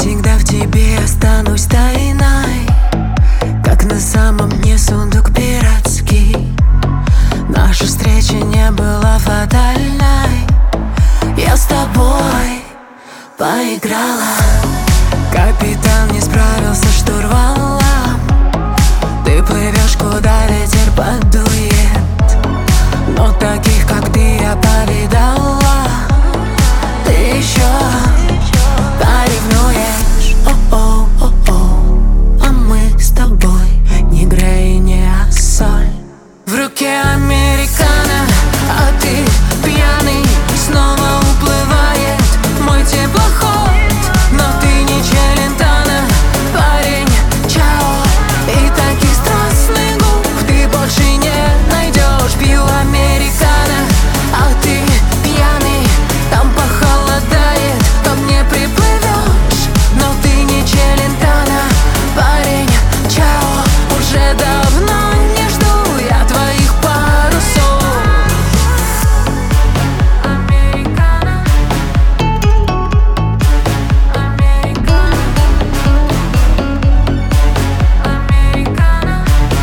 всегда в тебе останусь тайной, как на самом дне сундук пиратский. Наша встреча не была фатальной, я с тобой поиграла. Капитан не справился с штурвалом, ты плывешь, куда ветер подует. Но таких, как ты, я повидала. Ты еще поревнуешь, о-о-о-о. А мы с тобой не Грей, не соль. В руке американо, а ты пьяный. Снова уплывает мой теплоход, но ты не Челентано, парень, чао. И таких страстных губ ты больше не найдешь. Пью американо, а ты пьяный. Там похолодает, ко мне приплывешь, но ты не Челентано, парень, чао. Уже давно не жду я твоих парусов. Американо, американо, американо,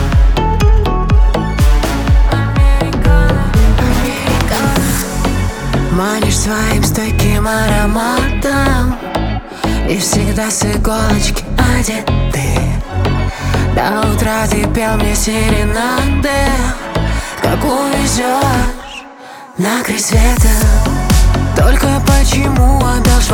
американо. Манишь своим стойким ароматом, и всегда с иголочки одет ты. До утра ты пел мне серенады, как увезешь на край света. Только почему отдашь